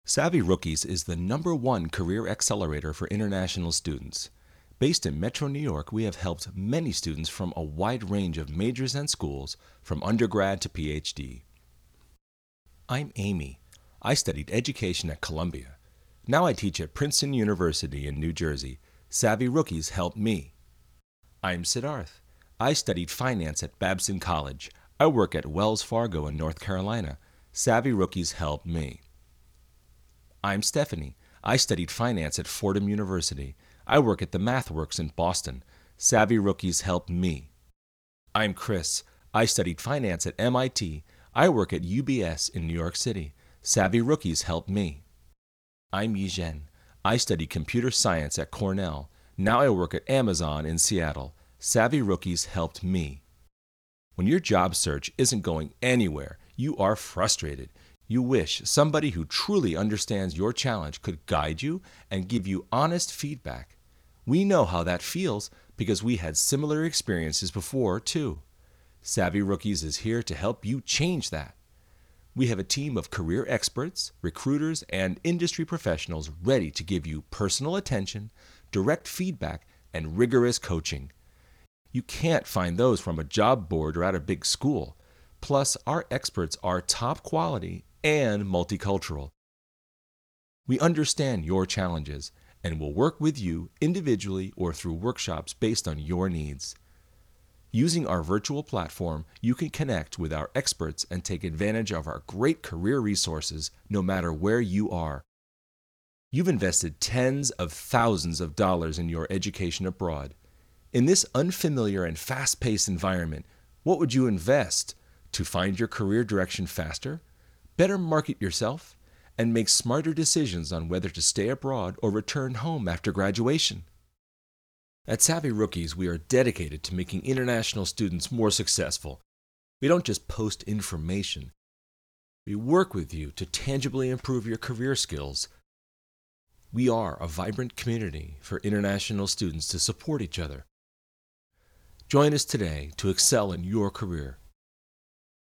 Savvy Rookies is the #1 career accelerator for international students. Based in Metro New York, we have helped many students from a wide range of majors and schools, from undergrad to PhD. I'm Amy. I studied education at Columbia. Now I teach at Princeton University in New Jersey. Savvy Rookies helped me. I'm Siddharth. I studied finance at Babson College. I work at Wells Fargo in North Carolina. Savvy Rookies helped me. I'm Stephanie. I studied finance at Fordham University. I work at the MathWorks in Boston. Savvy Rookies helped me. I'm Chris. I studied finance at MIT. I work at UBS in New York City. Savvy Rookies helped me. I'm Yizhen. I studied computer science at Cornell. Now I work at Amazon in Seattle. Savvy Rookies helped me. When your job search isn't going anywhere, you are frustrated. You wish somebody who truly understands your challenge could guide you and give you honest feedback. We know how that feels because we had similar experiences before, too. Savvy Rookies is here to help you change that. We have a team of career experts, recruiters, and industry professionals ready to give you personal attention, direct feedback, and rigorous coaching. You can't find those from a job board or at a big school. Plus, our experts are top quality and multicultural. We understand your challenges and will work with you individually or through workshops based on your needs. Using our virtual platform, you can connect with our experts and take advantage of our great career resources no matter where you are. You've invested tens of thousands of dollars in your education abroad. In this unfamiliar and fast-paced environment, what would you invest to find your career direction faster, better market yourself, and make smarter decisions on whether to stay abroad or return home after graduation? At Savvy Rookies, we are dedicated to making international students more successful. We don't just post information. We work with you to tangibly improve your career skills. We are a vibrant community for international students to support each other. Join us today to excel in your career.